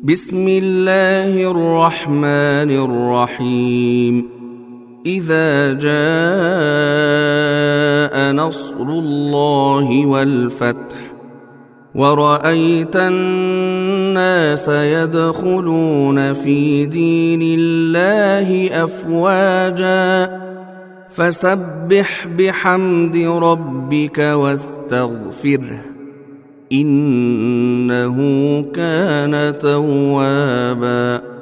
بسم الله الرحمن الرحيم إذا جاء نصر الله والفتح ورأيت الناس يدخلون في دين الله أفواجا فسبح بحمد ربك واستغفره إنه كان توابا.